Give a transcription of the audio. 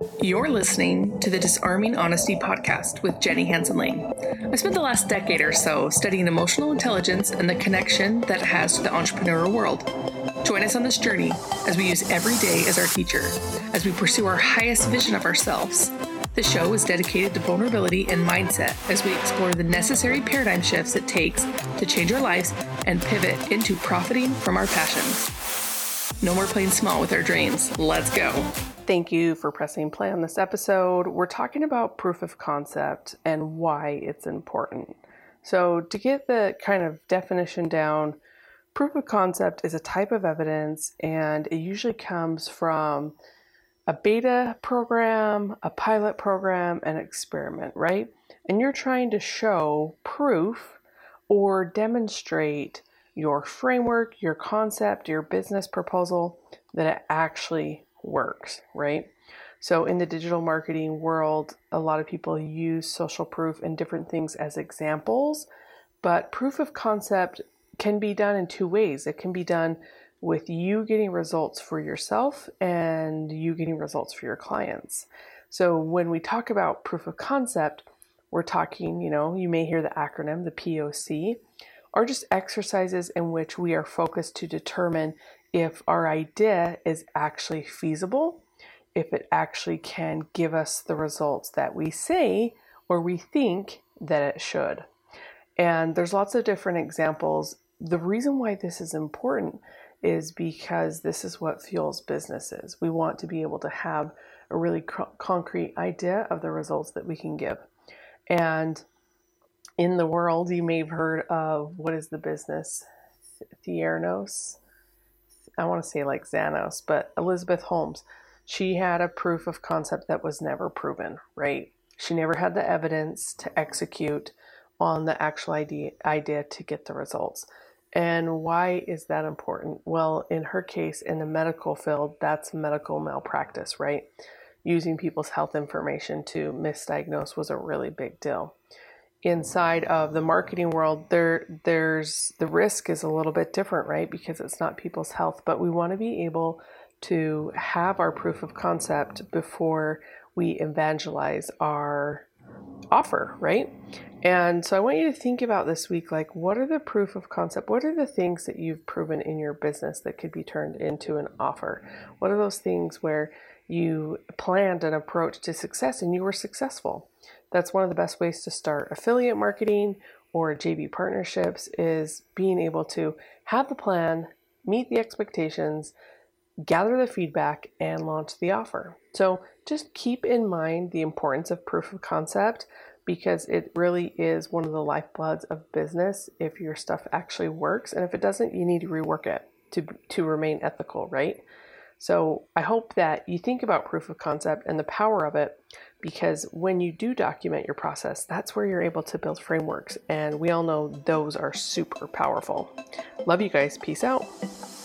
You're listening to the Disarming Honesty podcast with Jenny Hansen-Lane. I spent the last decade or so studying emotional intelligence and the connection that it has to the entrepreneurial world. Join us on this journey as we use every day as our teacher, as we pursue our highest vision of ourselves. The show is dedicated to vulnerability and mindset as we explore the necessary paradigm shifts it takes to change our lives and pivot into profiting from our passions. No more playing small with our dreams. Let's go. Thank you for pressing play on this episode. We're talking about proof of concept and why it's important. So to get the kind of definition down, proof of concept is a type of evidence, and it usually comes from a beta program, a pilot program, an experiment, right? And you're trying to show proof or demonstrate your framework, your concept, your business proposal, that it actually works, right? So in the digital marketing world, a lot of people use social proof and different things as examples, but proof of concept can be done in two ways. It can be done with you getting results for yourself and you getting results for your clients. So when we talk about proof of concept, we're talking, you may hear the acronym, the POC, are just exercises in which we are focused to determine if our idea is actually feasible, if it actually can give us the results that we say or we think that it should. And there's lots of different examples. The reason why this is important is because this is what fuels businesses. We want to be able to have a really concrete idea of the results that we can give. And in the world, you may have heard of, what is the business? Theranos. I want to say like Xanos, but Elizabeth Holmes, she had a proof of concept that was never proven, right? She never had the evidence to execute on the actual idea to get the results. And why is that important? Well, in her case, in the medical field, that's medical malpractice, right? Using people's health information to misdiagnose was a really big deal. Inside of the marketing world, there's the risk is a little bit different, right? Because it's not people's health, but we want to be able to have our proof of concept before we evangelize our offer, right? And so I want you to think about this week, like, what are the proof of concept? What are the things that you've proven in your business that could be turned into an offer? What are those things where you planned an approach to success and you were successful? That's one of the best ways to start affiliate marketing or JV partnerships, is being able to have the plan, meet the expectations, gather the feedback, and launch the offer. So just keep in mind the importance of proof of concept, because it really is one of the lifebloods of business if your stuff actually works. And if it doesn't, you need to rework it to remain ethical, right? So I hope that you think about proof of concept and the power of it, because when you do document your process, that's where you're able to build frameworks. And we all know those are super powerful. Love you guys. Peace out.